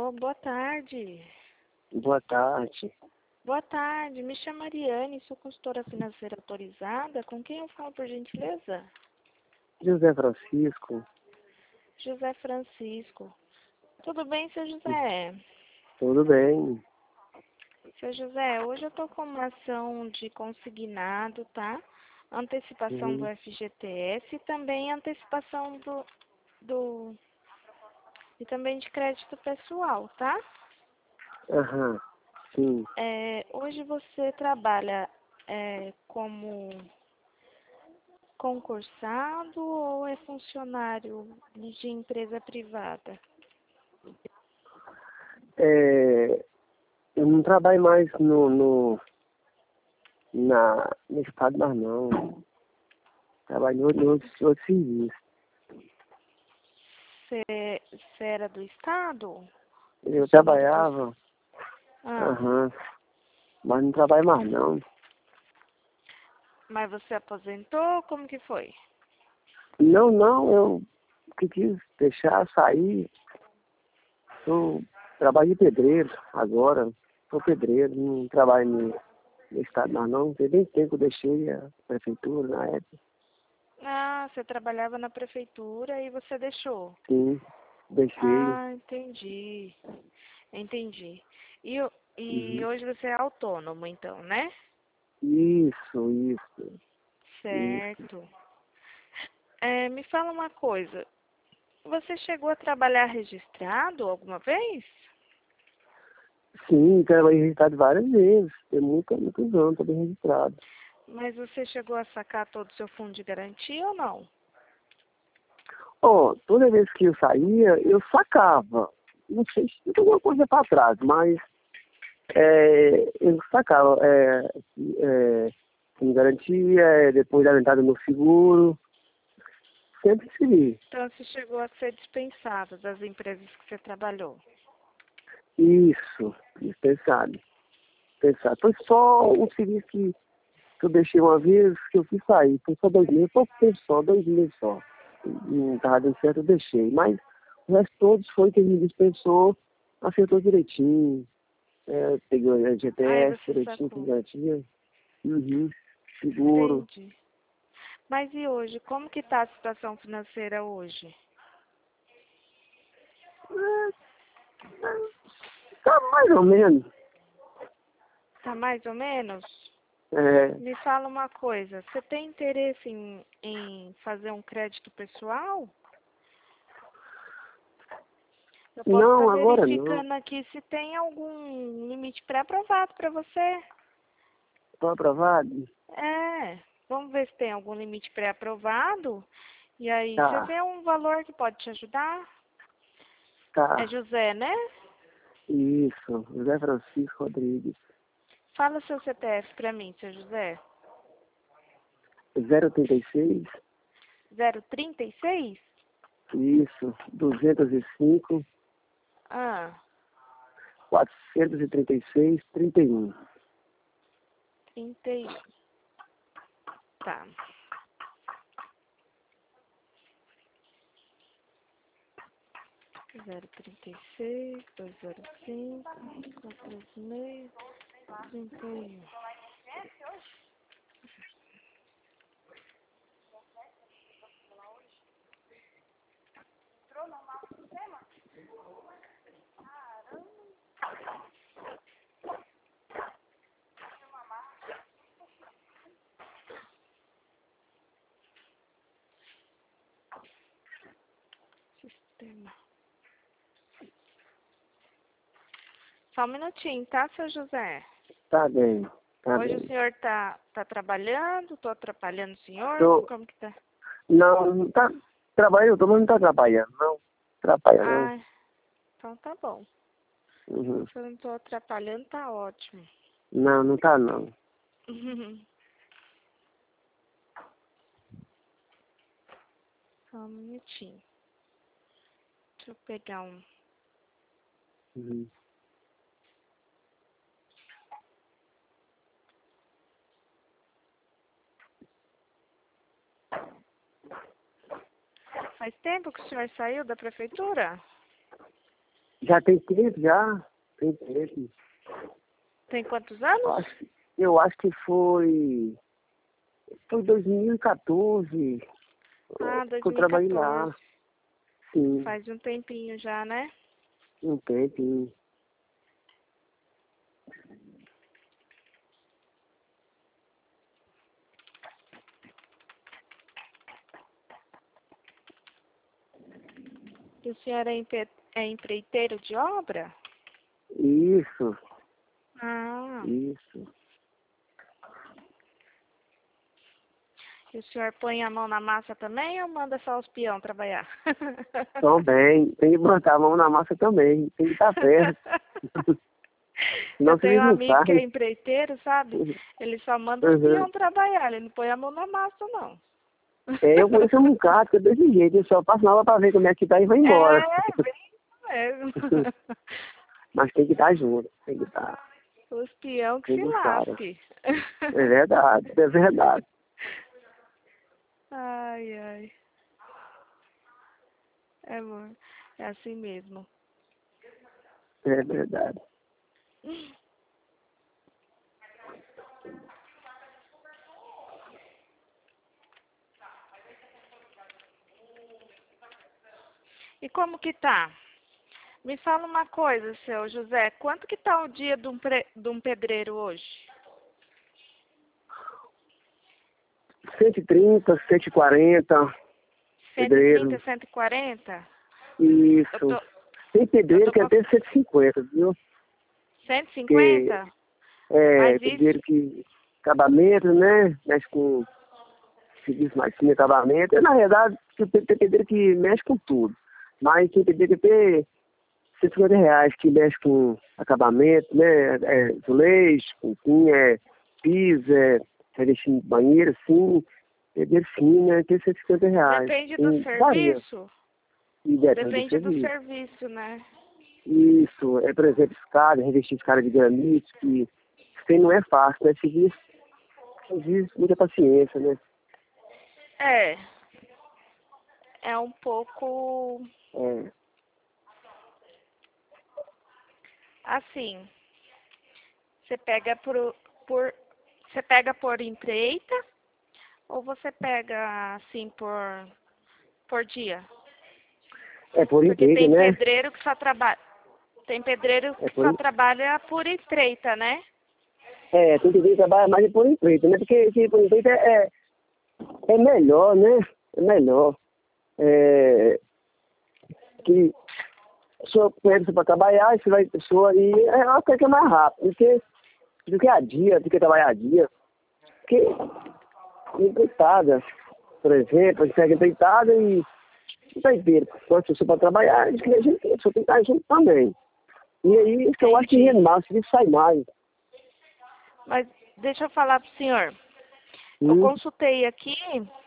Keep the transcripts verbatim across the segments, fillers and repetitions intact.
Alô, boa tarde. Boa tarde. Boa tarde, me chamo Ariane, sou consultora financeira autorizada. Com quem eu falo, por gentileza? José Francisco. José Francisco. Tudo bem, seu José? Tudo bem? Seu José, hoje eu tô com uma ação de consignado, tá? Antecipação do Uhum. F G T S e também antecipação do, do... e também de crédito pessoal, tá? Aham, sim. É, hoje você trabalha é, como concursado ou é funcionário de empresa privada? É, eu não trabalho mais no, no, na, no estado, mas não. Trabalho em outro, outro, outro serviço. Você, você era do Estado? Do Eu Seguro Social? trabalhava, Ah, aham, mas não trabalho mais não. mas você aposentou? Como que foi? Não, não, eu que quis deixar sair. Eu trabalho de pedreiro agora. Sou pedreiro, não trabalho no, no estado mais não. Tem bem tempo que eu deixei a prefeitura na época. Ah, você trabalhava na prefeitura e você deixou. Sim, deixei. Ah, entendi. Entendi. E, o- e Uhum. hoje você é autônomo, então, né? Isso, isso, isso. Certo. É, me fala uma coisa. Você chegou a trabalhar registrado alguma vez? Sim, trabalhei registrado várias vezes. Tem muita, muitos anos também registrado. Mas você chegou a sacar todo o seu fundo de garantia ou não? Ó, toda vez que eu saía, eu sacava. Não sei se tem alguma coisa para trás, mas é, eu sacava. É, é, com garantia, é, depois da entrada no seguro. Sempre segui. Então você chegou a ser dispensado das empresas que você trabalhou. Isso, dispensado. Dispensado. Foi só um serviço que, que eu deixei uma vez que eu quis sair. Foi só dois meses, pouco tempo só, dois meses só. Não estava dando certo, eu deixei. Mas o resto todos foi que ele me dispensou, acertou direitinho. É, pegou a Aí G P S você direitinho, com sacou. garantia. Uhum. Seguro. Entendi. Mas e hoje? Como que tá a situação financeira hoje? Tá mais ou menos. Tá mais ou menos? É, Me fala uma coisa. Você tem interesse em, em fazer um crédito pessoal? Eu posso estar não, agora não. verificando aqui se tem algum limite pré-aprovado para você. Estou aprovado? É, vamos ver se tem algum limite pré-aprovado. E aí, você Tá, vê um valor que pode te ajudar? É tá. José, né? Isso, José Francisco Rodrigues. Fala seu C P F para mim, seu José. zero oitenta e seis, Zero trinta e seis. isso, duzentos e cinco, Ah, quatrocentos e trinta e seis, trinta e um. trinta e um. Tá. Zero trinta e seis, duzentos e cinco, quatrocentos e seis, trinta e um. Sistema. Só um minutinho, tá, seu José? Tá bem, tá Hoje o bem. senhor tá, tá trabalhando? Tô atrapalhando o senhor? Tô, Como que tá? não, não tá trabalhando, tô, mas não tá trabalhando, não. Atrapalha não. Ah, então tá bom. Uhum. Se eu não tô atrapalhando, tá ótimo. Não, não tá não. Só um minutinho. Deixa eu pegar um. Uhum. Faz tempo que o senhor saiu da prefeitura? Já tem tempo, já. Tem tempo. Tem quantos Eu anos? acho, eu acho que foi... Foi dois mil e quatorze Ah, que eu trabalhei dois mil e quatorze. lá. Sim, Faz um tempinho já, né? um tempo. E o senhor é, empe- é empreiteiro de obra? Isso, Ah, isso. e o senhor põe a mão na massa também ou manda só os peão trabalhar? Também. Tem que botar a mão na massa também. Tem que estar perto. Senão Eu o serviço tenho um não amigo que é sai. empreiteiro, sabe? Ele só manda os Uhum. peão trabalhar, ele não põe a mão na massa, não. É, eu conheço um bocado, que é desse jeito. Eu só passo na hora pra ver como é que tá e vai embora. É, bem isso mesmo. Mas tem que estar junto. Tem que estar. Os peão que Tem se dos caras. lasque. É verdade, é verdade. Ai, ai. É, amor, é assim mesmo. É verdade. E como que tá? Me fala uma coisa, seu José, quanto que tá o dia de um, pre... de um pedreiro hoje? cento e trinta, cento e quarenta, cento e trinta, pedreiro. cento e quarenta? Eu Isso. tô, Tem eu pedreiro tô que com até cento e cinquenta, viu? cento e Porque cinquenta? é Mas isso, pedreiro que acabamento, né? Mexe com serviço mais fino de acabamento. É, na verdade, tem tem pedreiro que mexe com tudo. Mas tem pedreiro que tem cento e cinquenta reais, que mexe com acabamento, né? É, azulejo, pintinha, é, piso, é, revestimento de banheiro, assim. Pedreiro fino, né? Tem cento e cinquenta reais. depende do Tem, varia. serviço? E depende do Depende do serviço. serviço, né? Isso, é, por exemplo, escada, revestir escada de granito, que isso aí não é fácil, né? Serviço, serviço, muita paciência, né? É, é um pouco É, assim. Você pega por, por, você pega por empreita ou você pega assim por, por dia? é por Porque emprego, tem né? pedreiro que só trabalha, tem pedreiro É que por, só em- trabalha por estreita, né? é, tem que ver trabalhar mais é por emprego, né? Porque se por emprego é, é é melhor, né? É melhor. É, que a pessoa pede para trabalhar, e você vai a pessoa e é uma coisa que é mais rápido, do que, do que a dia, do que trabalhar a dia. Porque empreitada, por exemplo, a gente pega empreitada e não tá inteiro. Quando a pessoa para trabalhar, a gente, a gente a pessoa tem que estar junto também. E aí, isso eu acho que Entendi. rende mais, que sai mais. Mas deixa eu falar pro senhor. Eu Hum, consultei aqui,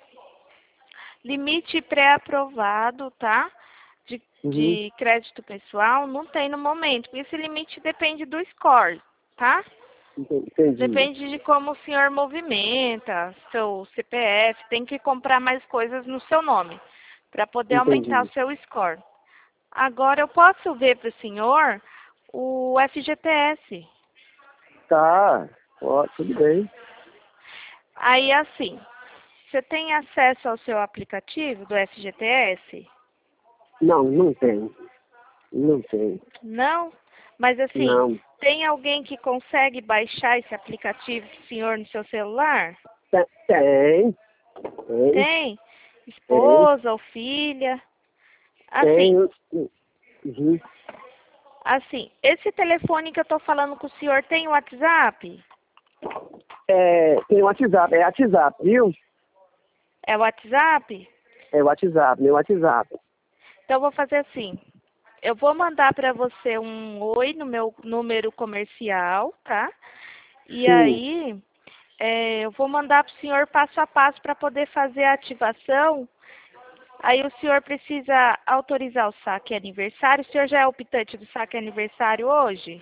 limite pré-aprovado, tá? De, uhum, de crédito pessoal, não tem no momento. Esse limite depende do score, tá? entendi, Depende de como o senhor movimenta, seu C P F, tem que comprar mais coisas no seu nome, para poder aumentar o entendi. seu score. Agora, eu posso ver para o senhor o F G T S. Tá, ó, tudo bem. Aí, assim, você tem acesso ao seu aplicativo do F G T S? Não, não tem. Não tem. Não? Mas, assim, Não. tem alguém que consegue baixar esse aplicativo do senhor no seu celular? Tem, tem, tem, Tem? tem. Esposa ou filha? tem. Assim, Uhum. assim, esse telefone que eu tô falando com o senhor tem WhatsApp? É, tem o WhatsApp, é WhatsApp, viu? É WhatsApp? É WhatsApp, meu WhatsApp. Então eu vou fazer assim. Eu vou mandar para você um oi no meu número comercial, tá? E Sim, aí é, eu vou mandar para o senhor passo a passo para poder fazer a ativação. Aí o senhor precisa autorizar o saque aniversário. O senhor já é optante do saque aniversário hoje?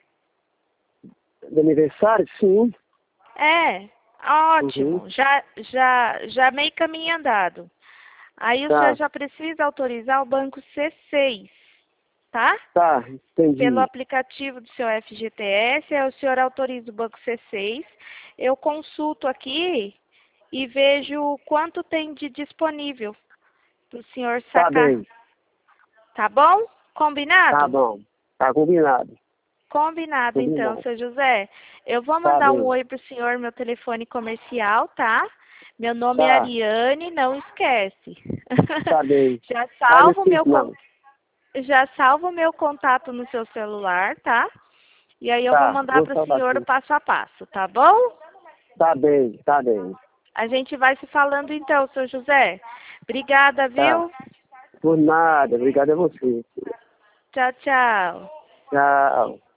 de aniversário, sim. É, Uhum. ótimo. Já, já, já meio caminho andado. Aí o senhor Tá, já precisa autorizar o banco C seis. tá? Tá, entendi. Pelo aplicativo do seu F G T S, aí o senhor autoriza o banco C seis, eu consulto aqui e vejo quanto tem de disponível para o senhor Tá sacar. bem, Tá bom? Combinado? tá bom. Tá combinado. Combinado, então, Combinado. seu José. Eu vou Tá mandar um bem. oi pro senhor, meu telefone comercial, tá? Meu nome é Tá, Ariane, não esquece. tá bem. Já Ah, não salvo meu esqueço con- não. já salvo meu contato no seu celular, tá? E aí eu vou Tá, mandar vou para o salvar senhor o aqui. passo a passo, tá bom? Tá bem, tá bem. A gente vai se falando então, seu José. Obrigada, Tá. viu? Por nada, obrigado a você. Tchau, tchau. Tchau.